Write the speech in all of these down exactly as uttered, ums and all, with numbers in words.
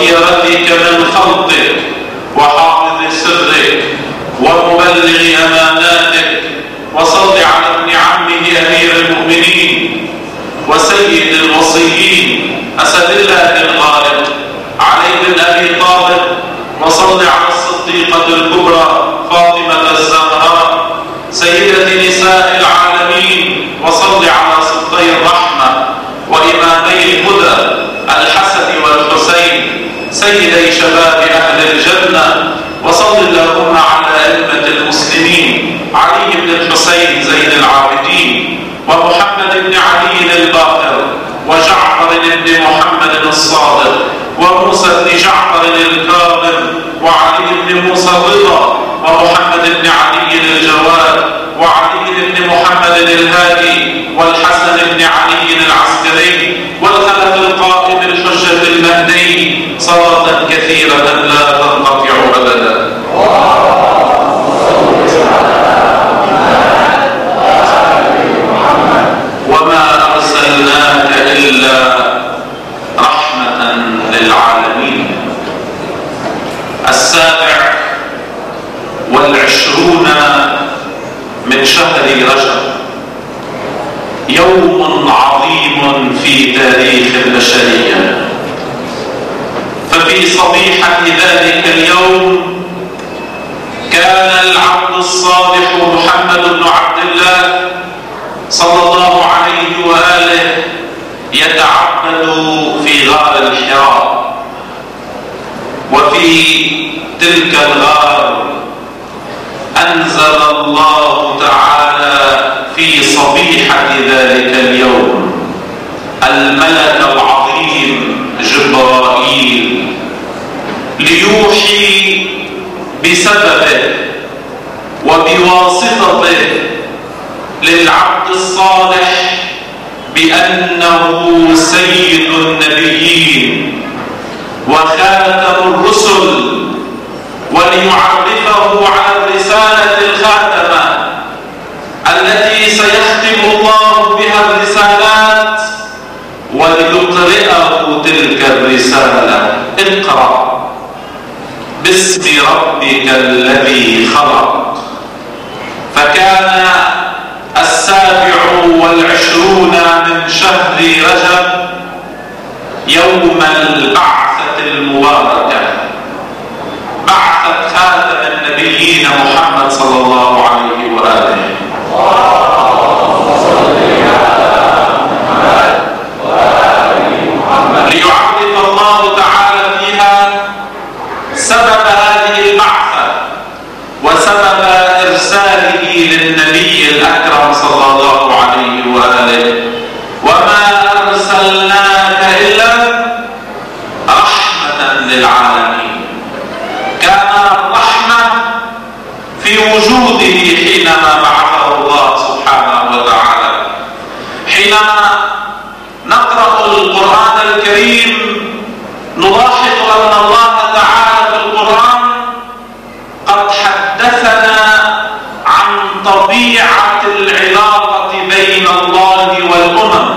وخيرتك من خلقك وحافظ سرك ومبلغ أماناتك، وصل على ابن عمه أمير المؤمنين وسيد الوصيين أسد الله الغالب علي بن أبي طالب، وصل على الصديقة الكبرى فاطمة الزهراء سيدة نساء العالمين، وصل على صدي الرحمة وإمامي الهدى الحسن والحسين سيدي شباب أهل الجنة، وصل اللهم على أئمة المسلمين علي بن الحسين زين العابدين ومحمد بن علي الباقر وجعفر بن محمد الصادق وموسى بن جعفر الكاظم وعلي بن موسى الرضا ومحمد بن علي الجواد وعلي بن محمد الهادي والحسن بن علي العسكري والخلف القائم الحجة المهدي صلاة كثيرة لا تنقطع أبدا. وما أرسلناك إلا رحمة للعالمين. السابع والعشرون من شهر رجب يوم عظيم في تاريخ البشرية، ففي صبيحة ذلك اليوم كان العبد الصالح محمد بن عبد الله صلى الله عليه وآله يتعبد في غار الحراء، وفي تلك الغار أنزل الله تعالى في صبيحة ذلك اليوم الملك العظيم جبرائيل ليوحي بسببه وبواسطته للعبد الصالح بأنه سيد النبيين وخاتم الرسل، وليعرفه على الرسالة الخاتمة التي سيختم الله بها الرسالات، وليقرئه تلك الرسالة: اقرأ باسم ربك الذي خلق. فكان السابع والعشرون من شهر رجب يوم البعثة المباركة، بعثة خاتم النبيين محمد صلى الله عليه وآله. ليعرف الله تعالى فيها سبب هذه البعثة وسبب إرساله للنبي الأكرم صلى الله عليه وآله: وما أرسلناك إلا رحمة للعالمين. كان الرحمة في وجوده حينما بعثه الله سبحانه وتعالى. حينما نقرأ القرآن الكريم نلاحظ أن الله تعالى في القرآن قد حدثنا عن طبيعة العلاقة بين الله والأمم،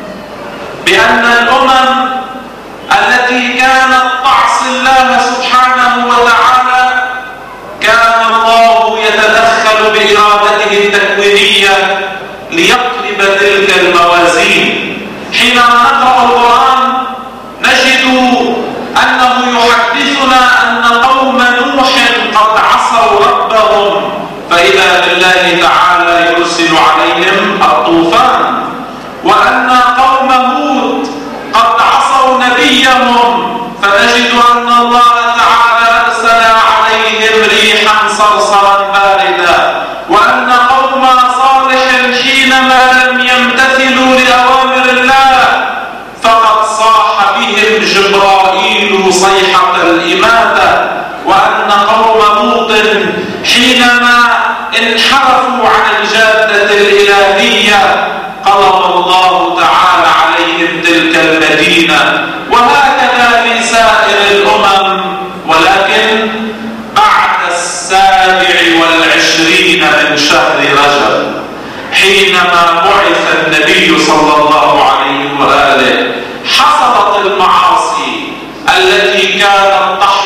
بأن الأمم التي كانت تعصي الله سبحانه وتعالى كان الله يتدخل بإرادته التكوينية ليقلب تلك الموازين. حينما نقرأ القرآن نجد أنه يحدثنا أن قوم نوح قد عصوا ربهم، فإذا بالله تعالى يرسل عليهم الطوفان، وأن قوم هود قد عصوا نبيهم، فنجد أن الله تعالى أرسل عليهم ريحا صرصرا باردا، وأن قوم صالح حينما لم يمتثلوا لأوامر الله فقد صاح بهم جبرائيل صيحة الإماتة، وأن قوم لوط حينما انحرفوا عن الجادة الإلهية قلب الله تعالى عليهم تلك المدينة، وهكذا في سائر الأمم. ولكن بعد السابع والعشرين من شهر رجب حينما بعث النبي صلى الله عليه وآله حصلت المعاصي التي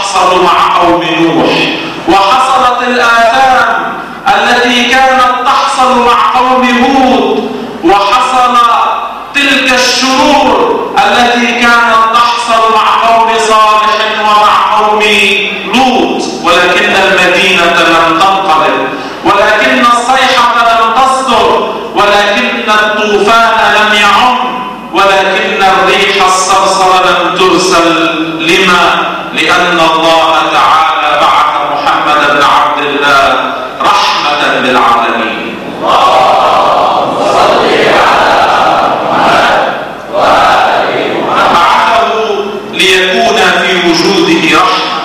تحصل مع قوم نوح، وحصلت الآثام التي كانت تحصل مع قوم هود، وحصل تلك الشرور التي كانت تحصل مع قوم صالح ومع قوم لوط. ولكن المدينة لم تنقلب، ولكن الصيحة لم تصدر، ولكن الطوفان لم يعم، ولكن الريح الصرصر لم ترسل. لما؟ لأن الله تعالى بعث محمد بن عبد الله رحمة للعالمين. اللهم صل على محمد وآل محمد. بعثه ليكون في وجوده رحمة،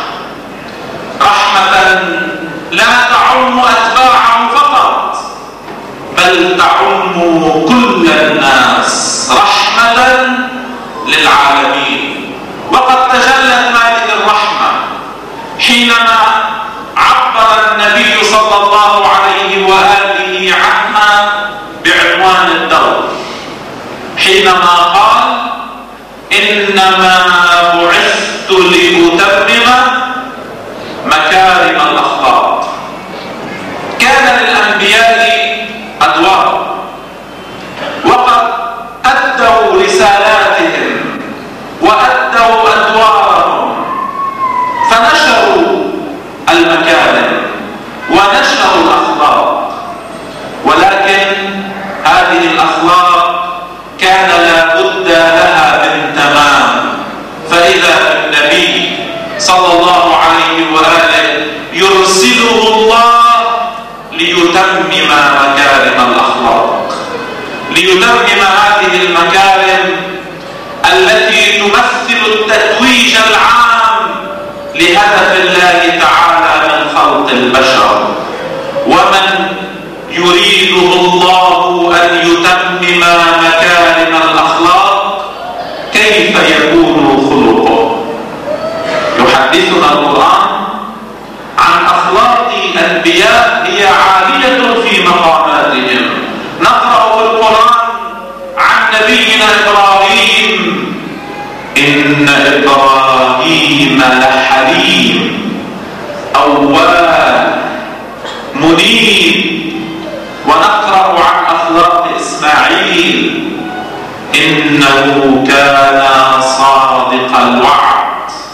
رحمة لا تعم أتباعه فقط، بل تعم كل الناس، رحمة للعالمين. وقد تجلت هذه الرحمة حينما عبر النبي صلى الله عليه وآله عنها بعنوان الدور، حينما قال: إنما بعثت لأتمم مكارم الأخلاق. كان للأنبياء أدوار، وقد أدوا رسالاتهم وأدوا أدوارهم، فنشروا المكارم ونشروا الأخلاق. ولكن هذه الأخلاق كان لا بد لها من تمام، فإذا النبي صلى الله عليه وآله يرسله الله ليتمم مكارم الأخلاق، ليتمم هذه المكارم التي تمثل التتويج العام لهدف الله تعالى من خلق البشر. ومن يريده الله أن يتمم مكارم الأخلاق كيف يكون خلقه؟ يحدثنا القرآن عن أخلاق أنبياء هي عالية في مقاماتهم. نقرأ في القرآن عن نبينا إبراهيم: إن إبراهيم لحليم أواب منيب. ونقرأ عن أخلاق إسماعيل: إنه كان صادق الوعد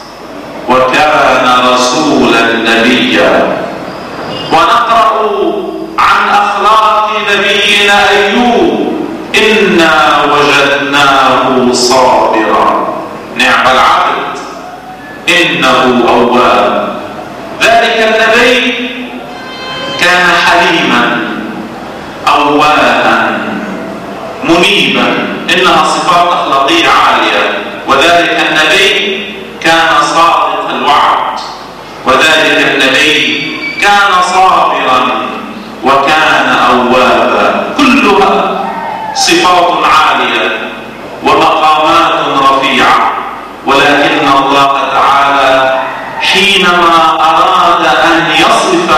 وكان رسولا نبيا. ونقرأ عن أخلاق نبينا أيوب: إنا وجدناه صابرا نعم العبد إنه أواب. ذلك النبي كان حليما أواها منيبا، إنها صفات أخلاقية عالية. وذلك النبي كان صادق الوعد، وذلك النبي كان صابرا وكان أوابا. كلها صفات عالية ومقامات رفيعة. ولكن الله تعالى حينما أراد أن يصف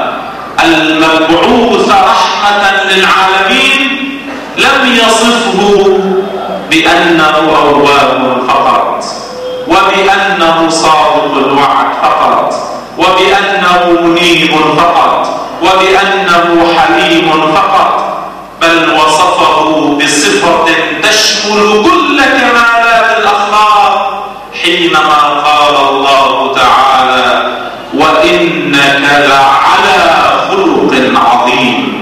المبعوث رحمة للعالمين لم يصفه بأنه أواب فقط، وبأنه صادق الوعد فقط، وبأنه منيب فقط، وبأنه حليم فقط، بل وصفه بصفة تشمل كل كمالات الأخلاق حينما قال الله تعالى: وإنك لعلى خلق عظيم.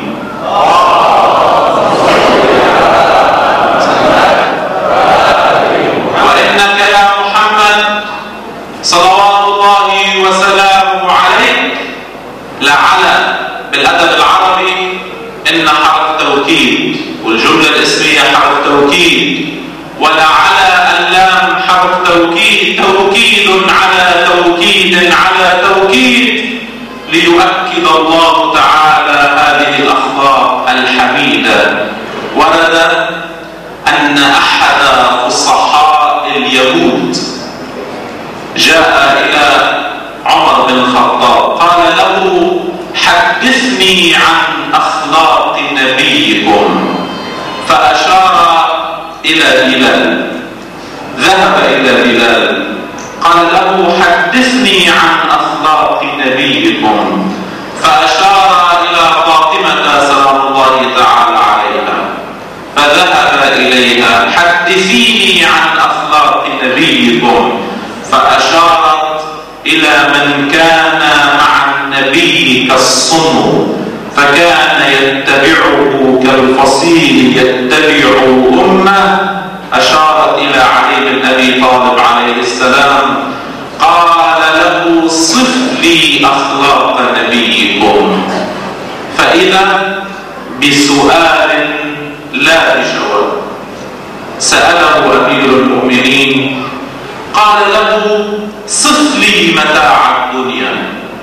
وإنك يا محمد صلوات الله وسلامه عليك لعلى، بالأدب العربي إن حرف توكيد، والجملة الاسمية حرف توكيد، ولعلى اللام حرف توكيد، توكيد على توكيد على توكيد، ليؤكد الله تعالى هذه الأخلاق الحميدة. ورد أن أحد فصحاء اليهود جاء إلى عمر بن الخطاب قال له: حدثني عن أخلاق نبيكم. فأشار إلى بلال، ذهب إلى بلال قال له: حدثني حدثني عن أخلاق نبيكم. فأشار إلى فاطمة سلام الله تعالى عليها فذهب إليها: حدثيني عن أخلاق نبيكم. فأشارت إلى من كان مع النبي كالصنو، فكان يتبعه كالفصيل يتبع أمه. أشارت إلى علي بن أبي طالب عليه السلام، قال له: صف لي أخلاق نبيكم. فإذا بسؤال لا بجواب. سأله أمير المؤمنين قال له: صف لي متاع الدنيا.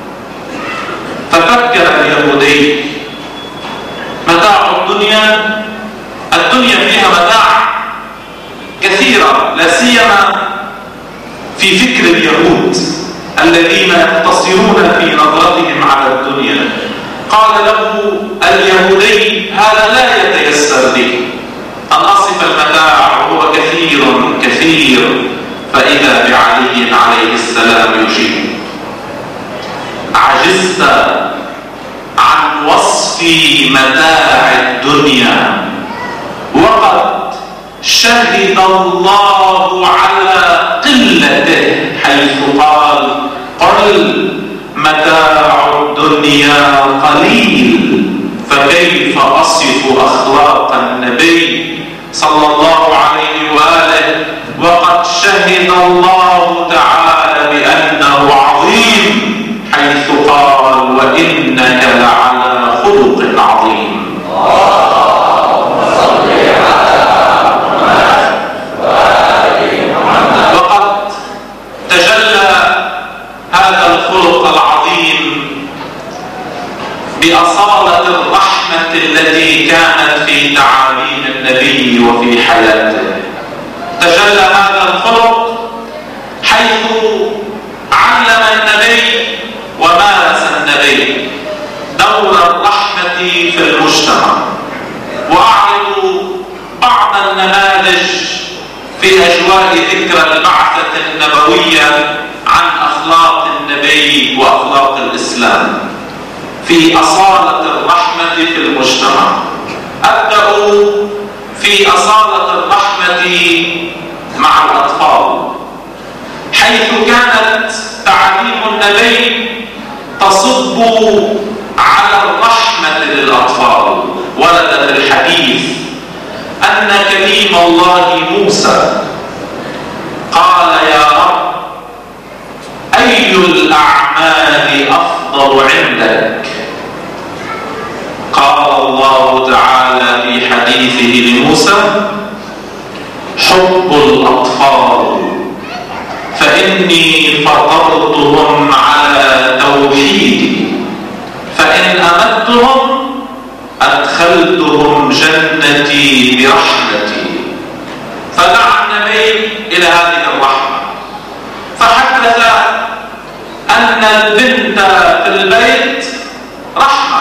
ففكر اليهودي: متاع الدنيا؟ الدنيا فيها متاع كثيرة، لا سيما في فكر اليهود الذين يقتصرون في نظرتهم على الدنيا. قال له اليهودي: هذا لا يتيسر لي أن أصف المتاع وهو كثير كثير. فإذا بعلي عليه السلام يجيب: عجزت عن وصف متاع الدنيا، وقد شهد الله على قلته حيث قال: قل متاع الدنيا قليل. فكيف أصف أخلاق النبي صلى الله عليه وآله وقد شهد الله تعالى بأنه عظيم حيث قال: وإنك لعلى خلق عظيم. وقد تجلى هذا الخلق العظيم بأصالة الرحمة التي كانت في تعاليم النبي وفي حياته. تجلى هذا الخلق حيث علم النبي ومارس النبي دور الرحمة في المجتمع. وأعرض بعض النماذج في أجواء ذكرى البعثة النبوية عن أخلاق النبي وأخلاق الإسلام في أصالة الرحمة في المجتمع. أبدأ في أصالة الرحمة مع الأطفال، حيث كانت تعليم النبي تصب على الرحمة للأطفال. ورد في الحديث أن كليم الله موسى قال: يا رب، أي الأعمال أفضل عندك؟ قال الله تعالى في حديثه لموسى: حب الأطفال، فإني فطرتهم على توحيدي، فإن أمدتهم أدخلتهم جنتي برحمتي. فدعا النبي إلى هذه الرحمة، فحدث أن البنت في البيت رحمة.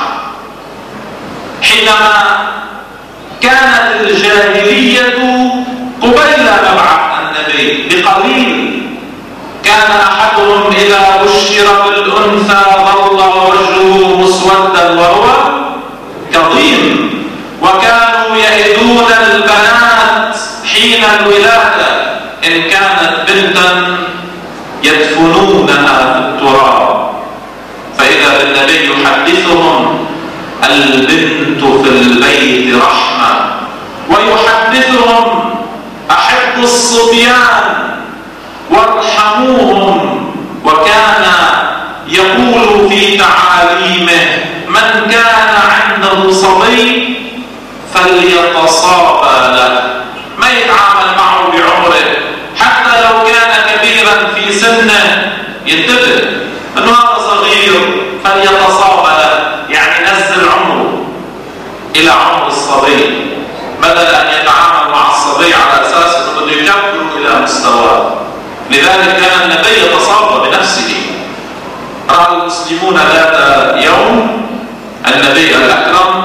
حينما كانت الجاهلية قبيل مبعث النبي بقليل، كان أحدهم إذا بشر بالأنثى ظل وجهه مسودا وهو كظيم، وكانوا يئدون البنات حين الولادة إن كانت بنتا يدفنونها في التراب. فإذا بالنبي يحدثهم: البنت في البيت رحمة. ويحدثهم: أحبوا الصبيان وارحموهم. وكان يقول في تعاليمه: من كان عنده صبي فليتصابى له، ما يتعامل معه بعمره، حتى لو كان كبيرا في سنه ينتبه انه هذا صغير فليتصابى له، يعني نزل عمره الى عمر الصبي، بدل ان يتعامل مع الصبي على اساس انه بده يكبره الى مستواه. لذلك كان النبي يتصابى بنفسه. راى المسلمون ذات يوم النبي الأكرم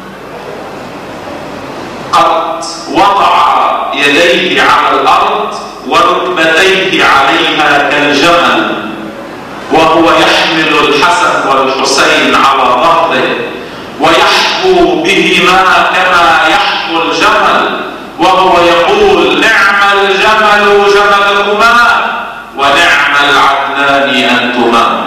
قد وضع يديه على الأرض وركبتيه عليها كالجمل يحكيهما كما يحكو الجمل، وهو يقول: نعم الجمل جملكما ونعم العدلان أنتما.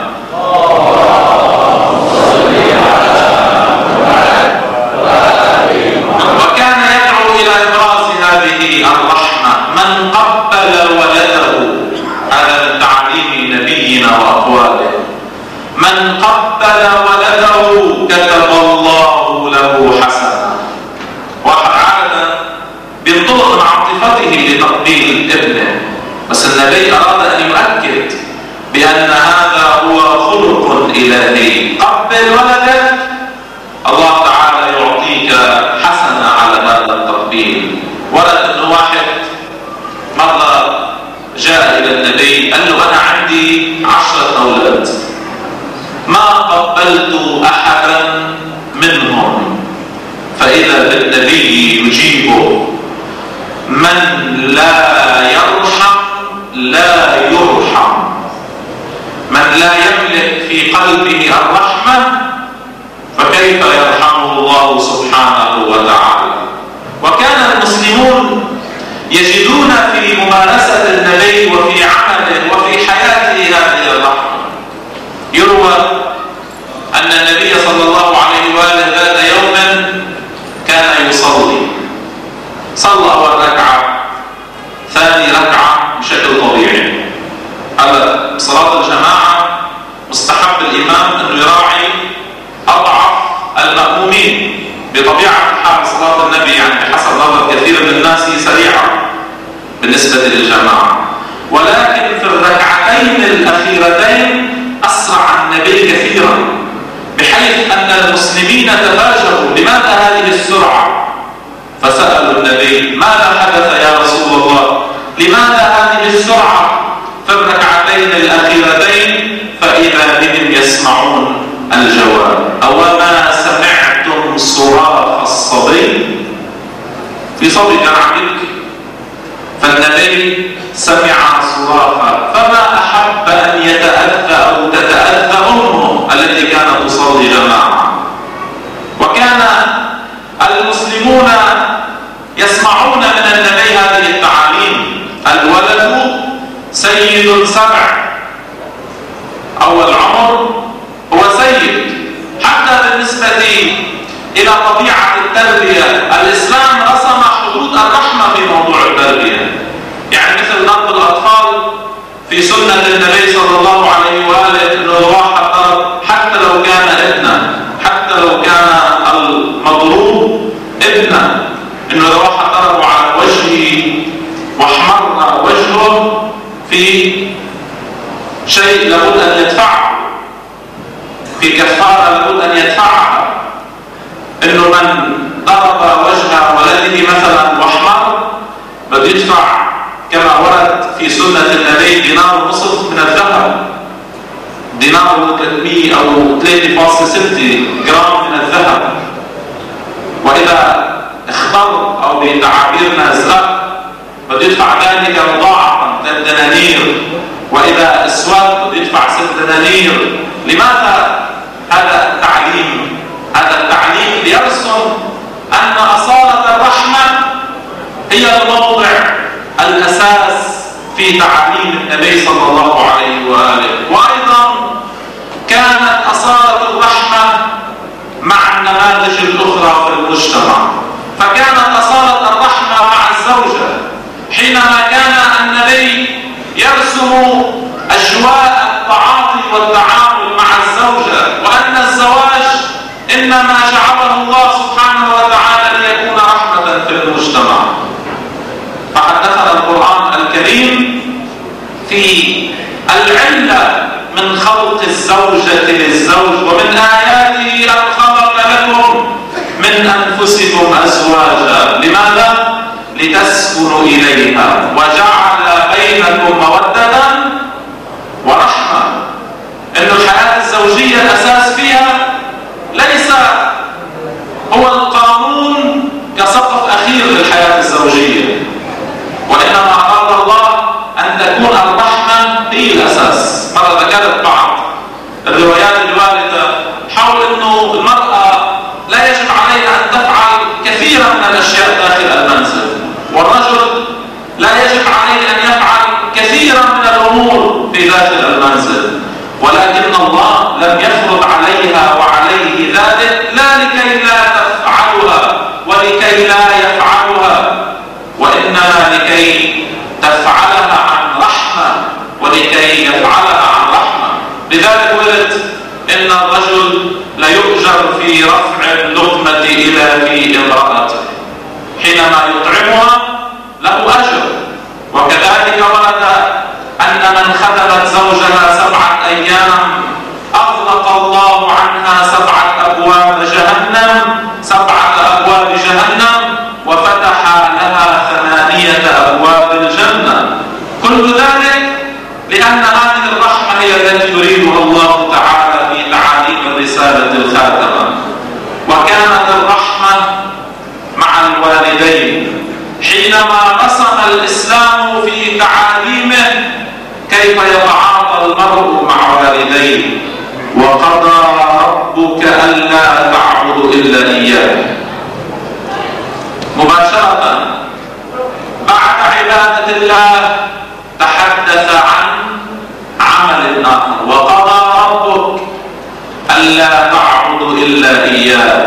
وكان يدعو إلى إبراز هذه الرحمة: من قبل ولده، هذا من تعليم نبينا وأقواله، من قبل ولده كتب الله له حسنة. واحد عادة بينطلق مع عاطفته لتقبيل ابنه، بس النبي أراد أن يؤكد بأن هذا هو خلق إلهي. قبل ولدك، الله تعالى يعطيك حسنة على هذا التقبيل. ولد انه واحد مرة جاء إلى النبي قال له: أنا عندي عشرة أولاد ما قبلت أحدا منهم، فإذا بالنبي يجيبه: من لا يرحم لا يرحم، من لا يملك في قلبه الرحمة فكيف يرحمه الله سبحانه وتعالى. وكان المسلمون يجدون في ممارسة النبي وفي عمله وفي حياته هذه الرحمة. يروى أن النبي صلى الله عليه وآله ذات يوم كان يصلي، صلى أول ركعة، ثاني ركعة بشكل طبيعي. هذا صلاة الجماعة مستحب الإمام أنه يراعي أضعف المأمومين. بطبيعة الحال صلاة النبي يعني بحسب نظر كثير من الناس سريعة بالنسبة للجماعة، ولكن في الركعتين الأخيرتين أسرع النبي كثيرا، بحيث أن المسلمين تفاجئوا: لماذا هذه السرعة؟ فسألوا النبي: ماذا حدث يا رسول الله؟ لماذا هذه السرعة في الركعتين الأخيرتين؟ فإذا بهم يسمعون الجواب: أوما سمعتم صراخ الصبي؟ في صبي كان عم يبكي، فالنبي سمع صراخه، فما أحب أن يتأذى أو تتأذى أمه التي كانت تصلي جماعة. وكان المسلمون يسمعون من النبي هذه التعاليم: الولد سيد السبع، أول عمر هو سيد. حتى بالنسبة إلى طبيعة التربية، الإسلام رسم حدود الرحمة في موضوع التربية. يعني مثل ضرب الأطفال في سنة النبي صلى الله عليه وآله، أنه واحد ضرب حتى لو كان ابنا، حتى لو كان المضروب ابنا، أنه لو واحد ضربه على وجهه واحمر وجهه في شيء لابد أن يدفعه، في كفارة لابد أن يدفعها. إنه من ضرب وجه ولده مثلا واحمر بده يدفع كما ورد في سنة النبي دينار ونصف من الذهب، دينار ثلاثمئة أو ثلاثة فاصلة ستة جرام من الذهب. وإذا اخضر أو بتعابيرنا أزرق بده يدفع ذلك مضاعفا ثلاث دنانير، وإذا اسود بده يدفع ست دنانير. لماذا هذا التعليم؟ هذا التعليم ليرسم أن أصالة الرحمة هي الموضع الأساس في تعليم النبي صلى الله عليه وآله. وأيضا كانت أصالة الرحمة مع النماذج الأخرى في المجتمع. فكانت أصالة الرحمة مع الزوجة، حينما كان النبي يرسم أجواء التعاطي والتعامل مع الزوجة، وأن الزواج إنما جعله الله سبحانه وتعالى ليكون رحمة في المجتمع. فحدثنا القرآن الكريم في العلة من خلق الزوجة للزوج: ومن آياته أن خلق لكم من أنفسكم أزواجا. لماذا؟ لتسكنوا إليها، وجعل بينكم مودة ورحمة. إن الحياة الزوجية الأساس فيها ليس هو القانون كسقف أخير للحياة الزوجية، وإنما أراد الله أن تكون الرحمة هي الأساس. مرة ذكرت بعض الروايات الواردة حول أنه المرأة لا يجب عليها أن تفعل الأشياء داخل المنزل، والرجل لا يجب عليه أن يفعل كثيرا من الأمور في داخل المنزل، ولكن الله لم يفرض عليها وعليه ذلك لا لكي لا تفعلها ولكي لا يفعلها، وإنما لكي تفعلها عن رحمة ولكي يفعلها عن رحمة. لذلك ورد إن الرجل لا يؤجر في رفع اللقمة إلى في امرأته، حينما يطعمها له أجر. وكذلك ورد أن من خدمت زوجها سبعة أيام أغلق الله عنها سبعة أبواب جهنم سبعة أبواب جهنم وفتح لها ثمانية أبواب الجنة. كل ذلك لأن هذه الرحمة هي التي يريدها الله تعالى في تعاليم الرسالة الخاتمة. وكانت الرحمة مع الوالدين حينما رسم الإسلام في تعاليمه كيف يتعاطى المرء مع والديه. وقضى ربك ألا تعبدوا إلا إياه. مباشرة بعد عبادة الله تحدث عن عمل آخر، وقضى ربك ألا تعبدوا إلا إياه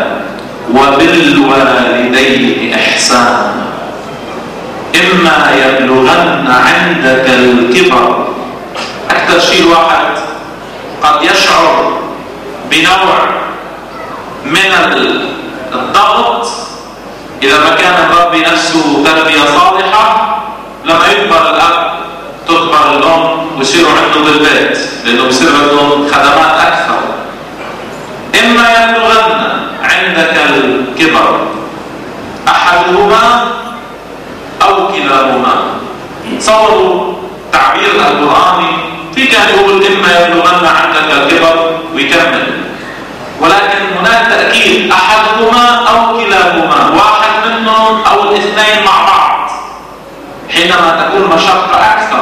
وبالوالدين إحسانا إما يبلغن عندك الكبر. أكثر شيء الواحد قد يشعر بنوع من الضغط إذا ما كان مربي نفسه تربية صالحة، لما يكبر الأب تكبر الأم ويصيروا عنده بالبيت لأنه بصير عندهم خدمات أكثر. إما يبلغن عندك الكبر أحدهما أو كلاهما. صوروا تعبير القرآني في كان يقول إما يبلغن عندك الكبر ويكمل، ولكن هناك تأكيد أحدهما أو كلاهما، واحد منهم أو الاثنين مع بعض حينما تكون مشقة أكثر.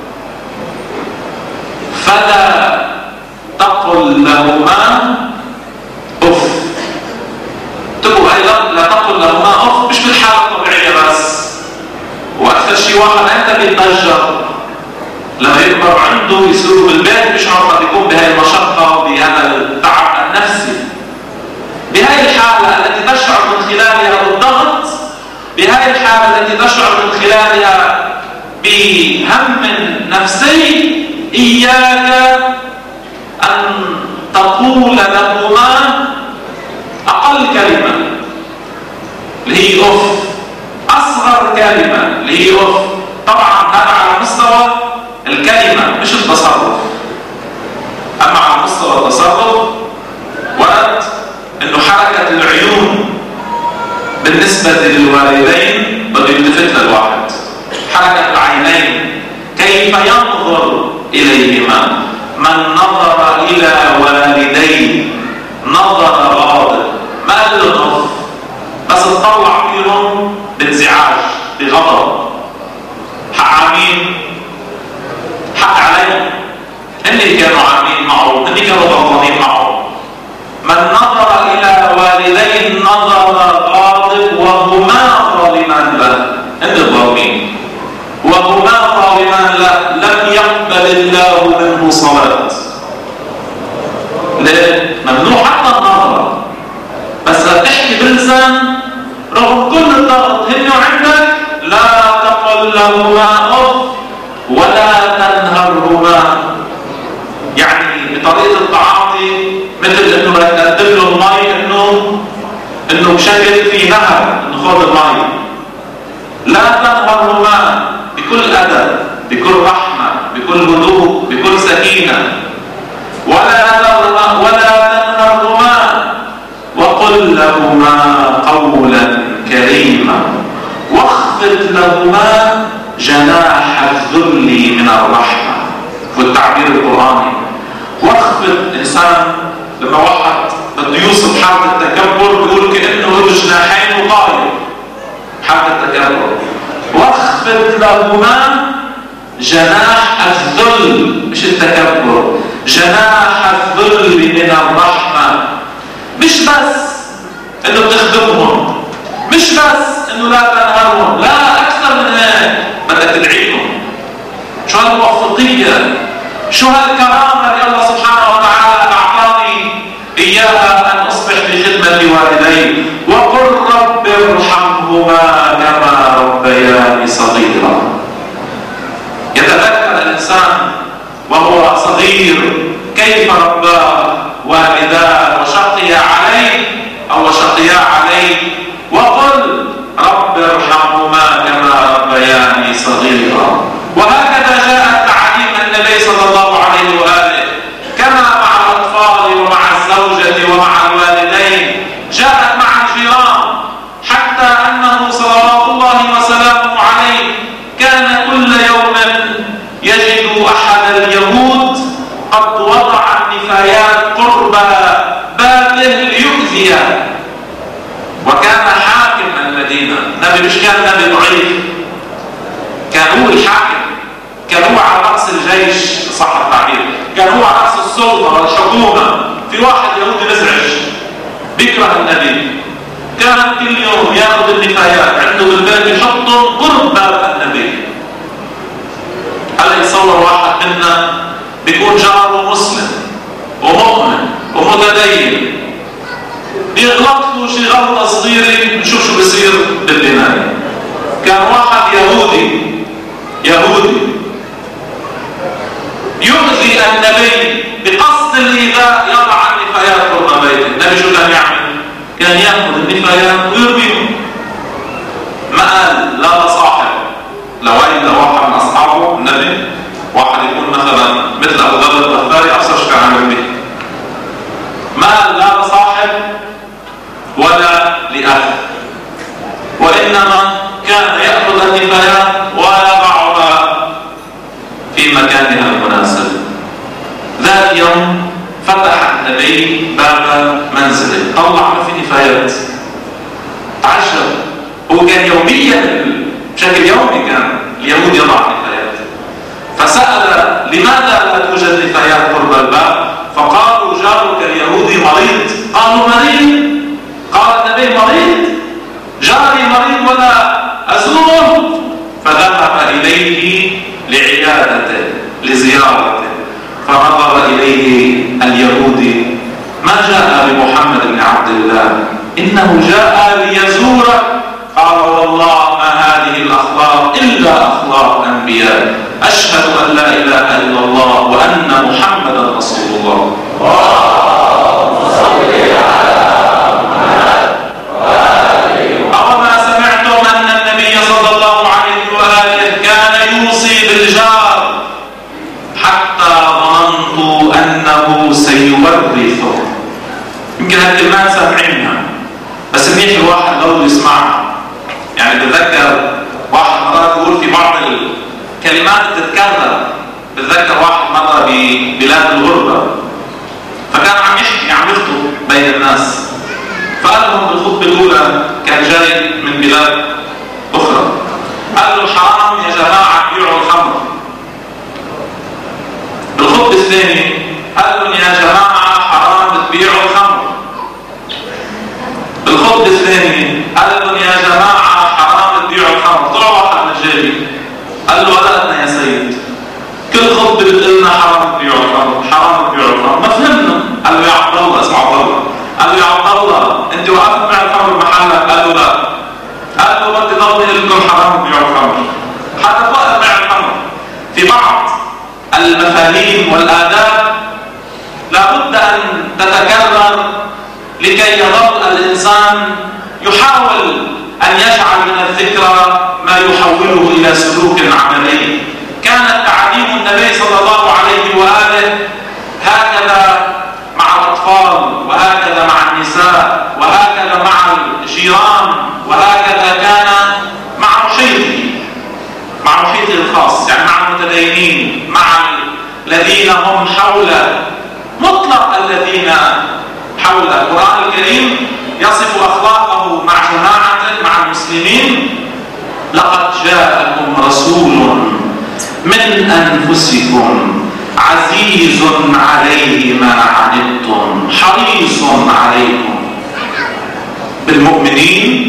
فلا تقل لهما أف. تقول أيضا لا تقل لهما أف مش بالحالة الطبيعية بس، وأكثر شيء واحد أنت بيتضجر لما يكبر عنده يصيروا بالبيت بيشعر قد يكون بهذه المشقة وبهذا التعب النفسي. بهذه الحالة التي تشعر من خلالها بالضغط، بهذه الحالة التي تشعر من خلالها بهم نفسي، إياك أن تقول لهما أقل كلمة اللي هي أف، أصغر كلمة اللي هي أف. طبعا هذا على مستوى الكلمة مش التصرف. أما على مستوى التصرف ورد إنه حركة العيون بالنسبة للوالدين بده يلتفت للواحد. حركة العينين كيف ينظر إليهما. من نظر إلى والديه نظر غاضب، ما قال له نظر بس تطلع فيهم بانزعاج بغضب. حق عمين حق عليهم، هن كانوا عاملين معه، هن كانوا غلطانين معه. من نظر إلى والديه نظر غاضب وهما ظالمان له، هن الظالمين وهما ظالمان له، لم يقبل الله منه صلاة. ليه؟ ممنوع حتى النظر، بس لا تحكي بلسان رغم كل الضغط هن عندك. لا تقل لهما أف ولا تنهرهما، يعني بطريقة التعاطي مثل انه تقدم له المي انه انه بشكل في نهر انه خذ المي. لا تنهرهما، بكل أدب بكل رحمة بكل هدوء بكل سكينة. ولا ولا تنهرهما وقل لهما قولا كريما واخفض لهما جناح الذل من الرحمة. والتعبير القرآني واخفض. إنسان لما واحد بده يوصف حالة التكبر بيقول كأنه له جناحين وطاير. حالة التكبر واخفض لهما جناح الذل، مش التكبر، جناح الذل من الرحمة. مش بس انه بتخدمهم، مش بس انه لا تنهرهم، لا اكثر من هيك، بدك تدعيهم. شو هالموفقيه، شو هالكرامه اللي الله سبحانه وتعالى اعطاني اياها، ان اصبح بخدمه والدي. وقل رب ارحمهما كما ربياني صغيرا. يتذكر الانسان وهو صغير كيف رباه والداه وشقي عليه او شقيا عليه. وقل رب ارحمهما كما ربياني صغيرا. وهكذا جاءت تعاليم النبي صلى الله عليه واله، كما مع الاطفال ومع الزوجه ومع الوالدين، جاءت مع الجيران، حتى انه صلوات الله وسلامه عليه كان كل يوم يجد احد اليهود قد وضع النفايات قرب بابه ليؤذيه. وكان حاكم المدينه، النبي مش كان نبي ضعيف، كان هو الحاكم، كان هو على راس الجيش صح التعبير، كان هو على راس السلطه والحكومه. في واحد يهودي مزعج بيكره النبي، كان كل يوم ياخذ النفايات عنده بالبيت يحطهم قرب باب النبي. هلا يتصور واحد منا بيكون جاره مسلم ومؤمن ومتدين، بيغلط له شي غلطه صغيره بنشوف شو بصير بالبنايه. كان واحد يهودي يهودي يؤذي النبي بقصد الايذاء، يضع النفايات قرب بيته. النبي شو كان يعمل؟ كان ياخذ النفايات ويرميهم. ما قال لا لصاحب، لوين لواحد من اصحابه النبي، واحد يكون مثلا مثل ابو ذر الغفاري، ابصر شو كان عامل به. ما قال لا لصاحب ولا لاخ، وانما كان ياخذ النفايات ويضعها في مكانها المناسب. ذات يوم فتح النبي باب منزله، طلع ما في نفايات، تعجب. هو كان يوميا بشكل يومي كان اليهود يضع نفايات، فسأل لماذا لا توجد نفايات قرب الباب؟ فقالوا جارك اليهودي مريض. قالوا مريض؟ قال النبي مريض؟ جاري مريض ولا أزوره؟ فذهب إليه لعيادته لزيارته، فنظر إليه اليهودي، ما جاء لمحمد بن عبد الله، إنه جاء ليزورك. قال والله ما هذه الأخلاق إلا أخلاق أنبياء، أشهد أن لا إله إلا الله وأن محمدا رسول الله. أوما سمعتم أن النبي صلى الله عليه وآله كان يوصي بالجار حتى ظننت أنه سيورثه. يمكن هالكلمات سامعينها بس منيح الواحد لو يسمعها. يعني بتذكر واحد مرات يقول في بعض الكلمات بتتكرر. بتذكر واحد مرة ببلاد الغربة، فكان عم يحكي عم يخطب بين الناس، فقال لهم بالخطبة الأولى، كان جاي من بلاد أخرى، قال له حرام يا جماعة بيعوا الخمر. بالخطبة الثانية قال لهم يا جماعة حرام تبيعوا الخمر. بالخطبة الثانية قال لهم يا جماعة حرام تبيعوا الخمر. طلع واحد من الجاري قال له ولدنا يا سيد، كل خطبة بتقلنا حرام تبيعوا الخمر حرام تبيعوا الخمر، ما فهمنا. قال له يا عبد الله، اسمع عبد الله، قال له يا عبد الله انت وقفت مع الخمر محلك؟ قال له لا. قال له بدي ضل لكم حرام تبيعوا الخمر. حتى وقف مع الخمر. في بعض المفاهيم والآداب لابد أن تتكرر لكي يظل الإنسان يحاول أن يجعل من الذكرى ما يحوله إلى سلوك عملي. كانت تعاليم النبي صلى الله عليه وآله هكذا مع الأطفال، وهكذا مع النساء، وهكذا مع الجيران، وهكذا كان مع محيطه مع محيطه الخاص، يعني مع المتدينين، مع الذين هم حوله، مطلق الذين حوله. القرآن الكريم يصف أخلاقه مع جماعته مع المسلمين: لقد جاءكم رسول من أنفسكم عزيز عليه ما عنتم حريص عليكم بالمؤمنين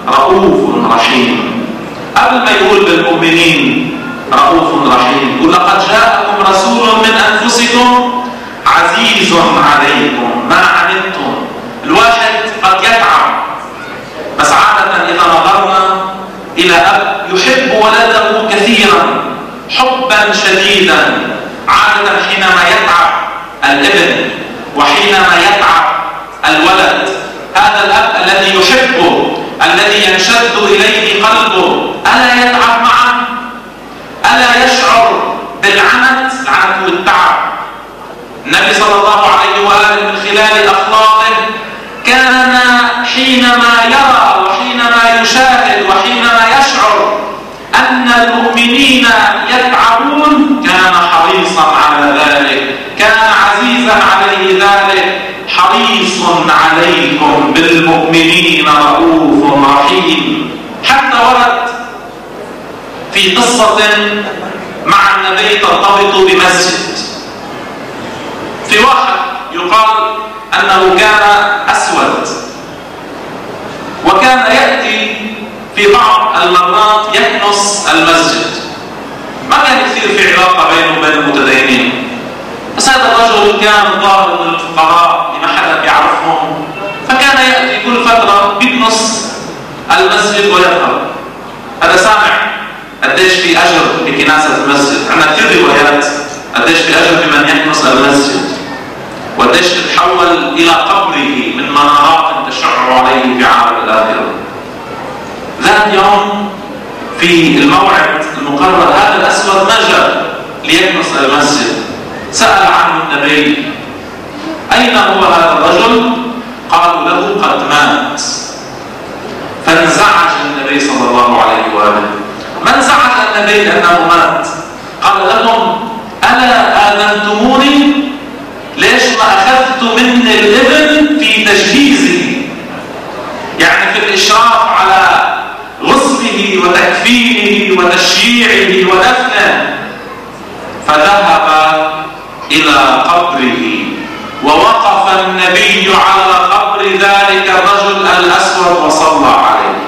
رؤوف رحيم. قبل ما يقول بالمؤمنين رؤوف رحيم يقول لقد جاءكم رسول من أنفسكم عزيز عليكم ما عنتم. الواحد قد يتعب، بس عادة إذا نظرنا إلى أب يحب ولده كثيرا حبا شديدا، عادة حينما يتعب الابن وحينما يتعب الولد، هذا الأب الذي يحبه الذي ينشد إليه قلبه ألا يتعب معه؟ ألا يشعر بالعنت؟ العنت والتعب. النبي صلى الله عليه وآله من خلال أخلاقه كان حينما يرى وحينما يشاهد وحينما يشعر أن المؤمنين يتعبون كان حريصا على ذلك، كان عزيزا عليه ذلك. حريص عليكم بالمؤمنين رؤوف رحيم. حتى ورد في قصة مع النبي ترتبط بمسجد، في واحد يقال أنه كان أسود وكان يأتي في بعض المرات يكنس المسجد، ما كان كثير في علاقة بينه وبين المتدينين، بس هذا الرجل كان ظاهر من الفقراء لما حدا بيعرفهم، فكان يأتي كل فترة بيكنس المسجد ويذهب. هذا سامع قديش في أجر بكناسة المسجد، عندنا كثير روايات قديش في أجر بمن يكنس المسجد وقديش تتحول إلى قبره من منارات تشع عليه في عالم الآخرة. ذات يوم في الموعد المقرر هذا الأسود ما جاء ليكنس المسجد، سأل عنه النبي أين هو هذا الرجل؟ قالوا له قد مات. فانزعج النبي صلى الله عليه وآله. ما انزعج النبي لأنه مات، قال لهم ألا آذنتموني؟ ليش ما أخذت مني الابن في تجهيزه، يعني في الإشراف على غسله وتكفينه وتشييعه ودفنه. فذهب إلى قبره ووقف النبي على قبر ذلك الرجل الأسود وصلى عليه.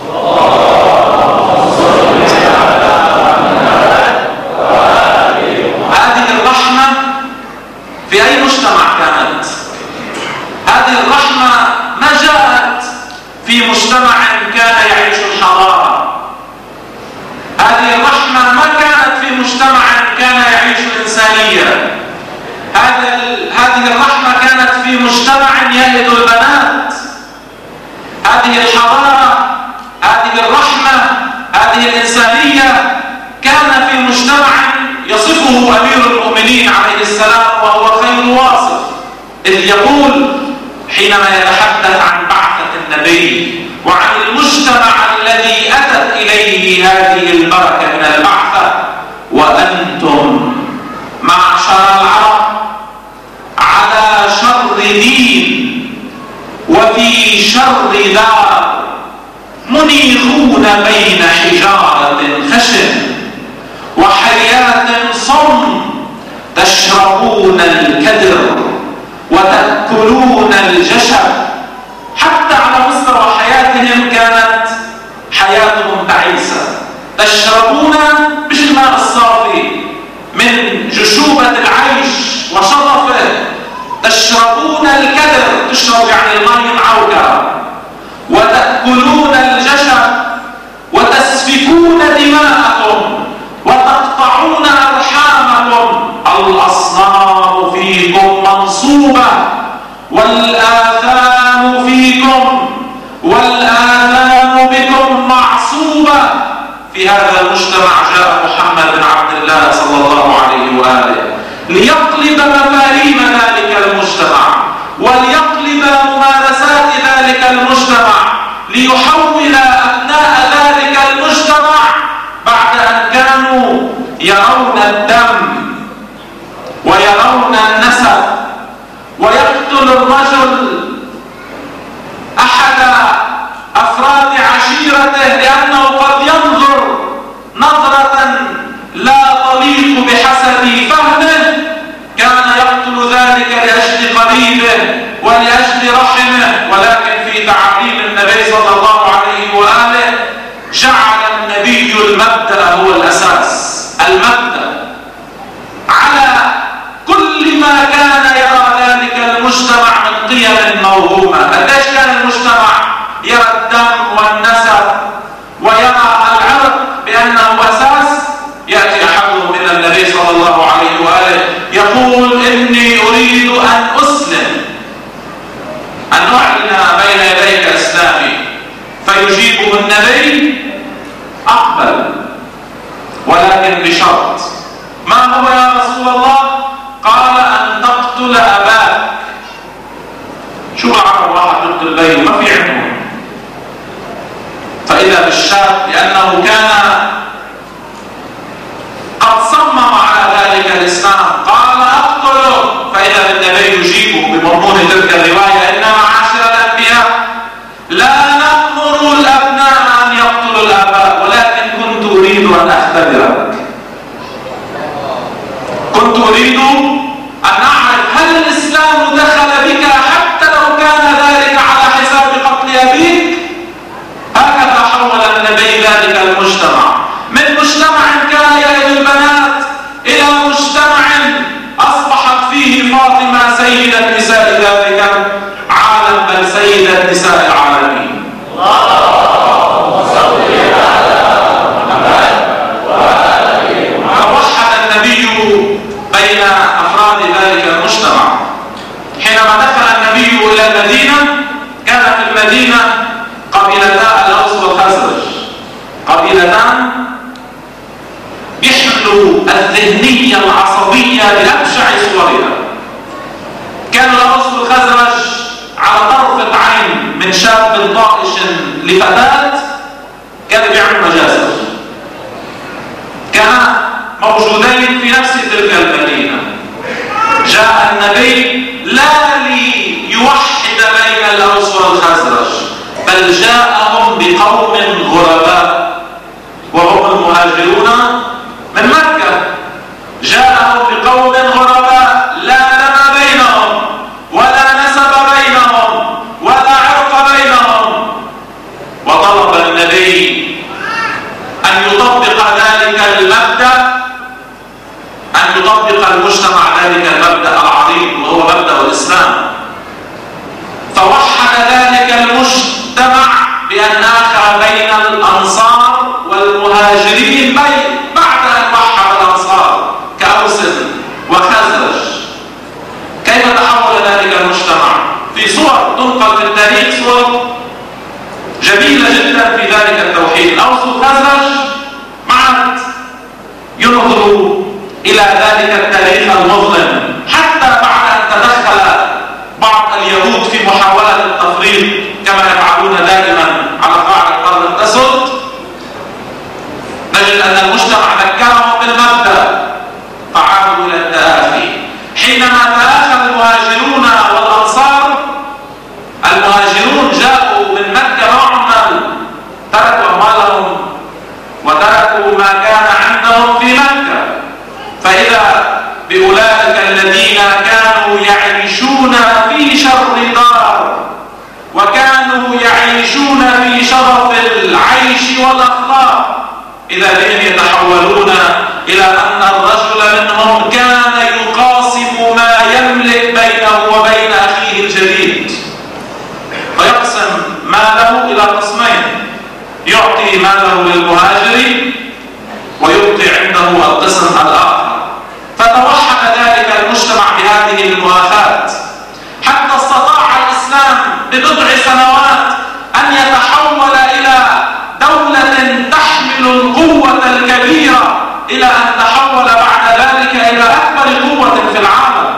هذه الرحمة في أي مجتمع كانت؟ هذه الرحمة ما جاءت في مجتمع كان يعيش الحضارة، هذه الرحمة ما كانت في مجتمع كان يعيش الإنسانية، هذه الرحمة كانت في مجتمع يلد البنات. هذه الحضارة، هذه الرحمة، هذه الإنسانية كان في مجتمع يصفه أمير المؤمنين عليه السلام وهو خير واصف، إذ يقول حينما يتحدث عن بعثة النبي وعن المجتمع الذي أتت إليه هذه البركة من البعثة: وأنتم معشر العرب على شر دين وفي شر دار، منيخون بين حجارة خشن وحياة صم، تشربون الكدر وتأكلون الجشب. حتى على مستوى حياتهم كانت حياتهم تعيسة. تشربون مش الماء الصافي من جشوبة العيش وشرفه، تشربون الكدر، تشرب يعني الماء معوكة، وتأكلون الجشب وتسفكون دماءكم وتقطعون أرحامكم. الأصنام فيكم منصوبة والآثام فيكم والآثام بكم معصوبة. في هذا المجتمع جاء محمد بن عبد الله صلى الله عليه وآله ليقلب مفاهيم ذلك المجتمع وليقلب ممارسات ذلك المجتمع، ليحول أبناء ذلك المجتمع بعد أن كانوا يرون الدم ويرون النسب، ويقتل الرجل أحد أفراد عشيرته لأنه قد ينظر نظرة لا تليق بحسب فهمه، كان يقتل ذلك لأجل قريبه ولأجل رحمه. ولكن في تعليم النبي صلى الله عليه وآله جعل النبي المبدأ هو الأساس، المبدأ على كل ما كان يرى ذلك المجتمع من قيم موهومة. قديش كان المجتمع يرى الدم والنسب ويرى العرق بأنه أساس؟ يأتي أحدهم إلى النبي صلى الله عليه وآله يقول إني أريد أن أسلم، أن أعلن بين يديك إسلامي، فيجيبه النبي أقبل ولكن بشرط. ما هو يا رسول الله؟ قال أن تقتل أباك. شو بعرف واحد يقتل بيه؟ ما في عندهم. فإذا بالشاب لأنه كان قد صمم على ذلك الإسلام قال أقتله، فإذا بالنبي يجيبه بمضمون تلك الرواية إن معاشر الأنبياء لا نأمر الأبناء أن يقتلوا الآباء، ولكن كنت أريد أن أختبرك، كنت أريد أن أعرف هل الإسلام دخل بك حتى لو كان ذلك على حساب قتل أبيك. هكذا حول النبي ذلك المجتمع من مجتمع كان يلد البنات إلى مجتمع أصبحت فيه فاطمة سيدة نساء ذلك عالم، بل سيدة نساء العالمين. اللهم صل على محمد وآل محمد. فوحد النبي بين أفراد ذلك المجتمع. حينما دخل النبي إلى المدينة كان في المدينة قبيلتا الأوس والخزرج، قبيلتان يحملوا الذهنية العصبية بأبشع صورها. كان الأوس والخزرج على طرفة عين من شاب طائش لفتاة كانوا بيعملوا مجازر، كانا موجودين في نفس تلك المدينة. جاء النبي لا ليوحد بين الأوس والخزرج، بل جاءهم بقوم غرباء وهم المهاجرون من مكة. جاءهم بقوم غرباء لا دم بينهم ولا نسب بينهم ولا عرق بينهم، وطلب النبي أن يطبق ذلك المبدأ، أن يطبق المجتمع ذلك المبدأ العظيم وهو مبدأ الإسلام. فوحد ذلك المجتمع بأن آخى بين الأنصار والمهاجرين بين بعد أن وحد الأنصار كأوس وخزرج. كيف تحول ذلك المجتمع؟ في صور تنقل في التاريخ، صور جميلة جدا في ذلك التوحيد. الأوس والخزرج معا ينظروا إلى ذلك التاريخ المظلم، حتى بعد أن تدخل بعض اليهود في محاولة التفريط كما يفعلون دائما على قاع القرن الأسود، نجد أن المجتمع ذكرهم بالمبدأ فعادوا إلى التآخي. حينما تآخى المهاجرون والأنصار، المهاجرون جاءوا من مكة معهم، تركوا أموالهم وتركوا ما كان عندهم في مكة، فإذا بأولئك الذين كانوا يعيشون في شر دار وكانوا يعيشون في شرف العيش والأخلاق، إذا بهم يتحولون إلى أن الرجل منهم كان يقاسم ما يملك بينه وبين أخيه الجديد، فيقسم ماله إلى قسمين، يعطي ماله للمهاجر ويبقي عنده القسم الآخر. فتوحد ذلك المجتمع بهذه المؤاخاة، حتى استطاع الإسلام ببضع سنوات أن يتحول إلى دولة تحمل القوة الكبيرة، إلى أن تحول بعد ذلك إلى أكبر قوة في العالم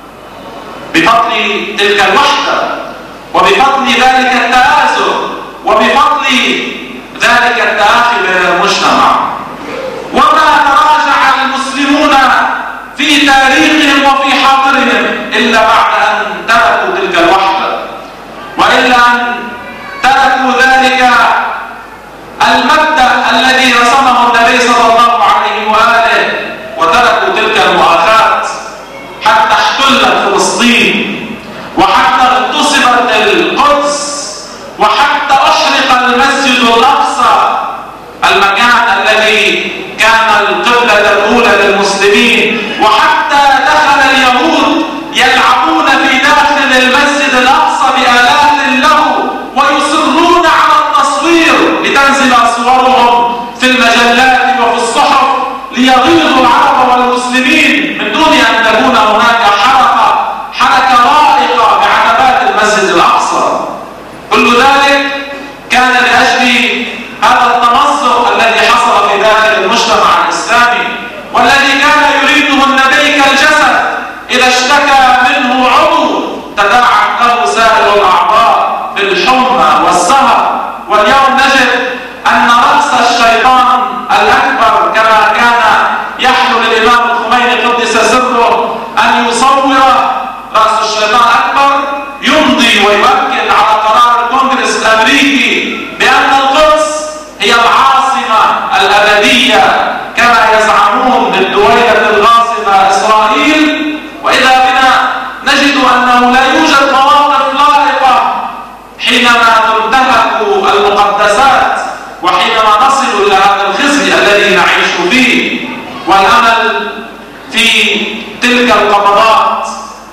بفضل تلك الوحدة وبفضل ذلك التآزر وبفضل ذلك التآخي بين المجتمع. وما تراجع المسلمون في تاريخهم وفي حاضرهم إلا بعد أن تركوا تلك الوحدة، وإلا أن تركوا ذلك المبدأ الذي رسمه النبي صلى الله عليه وآله، وتركوا تلك المؤاخاة حتى احتلت فلسطين وحتى اغتصبت القدس وحتى أحرق المسجد الأقصى المكان الذي كان القبلة الأولى للمسلمين، وحتى دخل اليهود يلعبون في داخل المسجد الأقصى بآلات له ويصرون على التصوير لتنزل صورهم في المجلات وفي الصحف ليغيظوا العرب والمسلمين من دون أن تكون هناك حركة حركة رائقة بعتبات المسجد الأقصى. كل ذلك كان لأجل هذا التمزق الذي حصل في داخل المجتمع الإسلامي، والذي كان يريده النبي كالجسد إذا اشتكى منه عضو تداعت له سائر الأعضاء بالحمى والسهر. واليوم نجد أن رأس الشيطان الأكبر كما كان يحلو للإمام الخميني قدس سره أن يصور رأس الشيطان الأكبر يمضي ويؤكد على قرار الكونغرس الأمريكي بأن القدس هي العاصمة الأبدية كما يزعمون بالدويلة الغاصبة إسرائيل. وإذا بنا نجد أنه لا يوجد مواقف لائقة حينما تنتهك المقدسات وحينما نصل إلى هذا الخزي الذي نعيش فيه. والأمل في تلك القبضات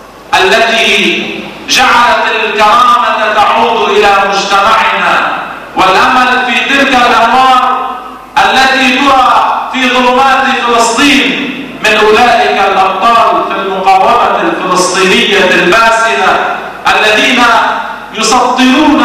التي جعلت الكرامة تعود إلى مجتمعنا، والأمل في تلك الأنوار التي ترى في ظلمات فلسطين من أولئك الأبطال في المقاومة الفلسطينية الباسلة الذين يسطرون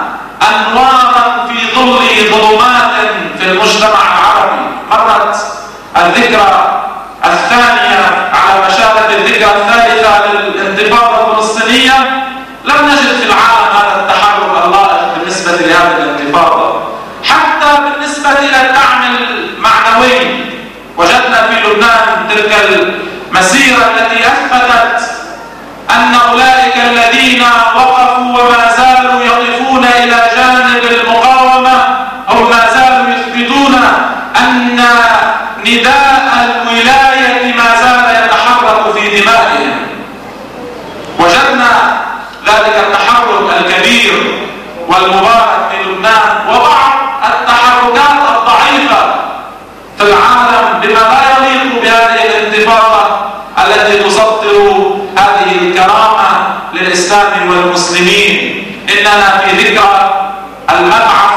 أنوارا في ظل ظلمات في المجتمع العربي. مرت الذكرى الثانية على مشارف الذكرى الثالثة للانتفاضة الفلسطينية، لم نجد في العالم هذا التحرك اللائق بالنسبة لهذه الانتفاضة. حتى بالنسبة إلى الدعم المعنوي وجدنا في لبنان تلك المسيرة التي أثبتت أن أولئك الذين وقفوا وما زالوا يقفون إلى جانب المقاومة أو ما زالوا يثبتون أن نداء الولاية ما زال يتحرك في دمائهم. وجدنا ذلك التحرك الكبير والمبارك في لبنان وبعض التحركات الضعيفة في العالم بما لا يليق بهذه الانتفاضة التي تسطر هذه الكرامة للإسلام والمسلمين. إننا في ذكرى المبعث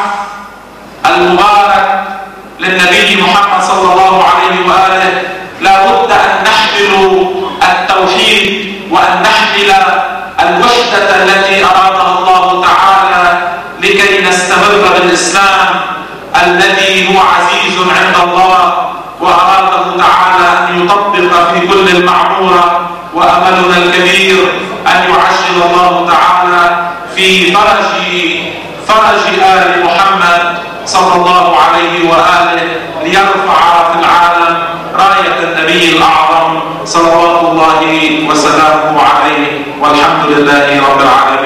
المبارك للنبي محمد صلى الله عليه وآله لا بد أن نحمل التوحيد وأن نحمل الوحدة التي أرادها الله تعالى لكي نستمر بالإسلام الذي هو عزيز عند الله وأراده تعالى أن يطبق في كل المعمورة. وأملنا الكبير أن يعجل الله تعالى في فرج فرج آل محمد صلى الله عليه وآله ليرفع في العالم راية النبي الأعظم صلوات الله وسلامه عليه، والحمد لله رب العالمين.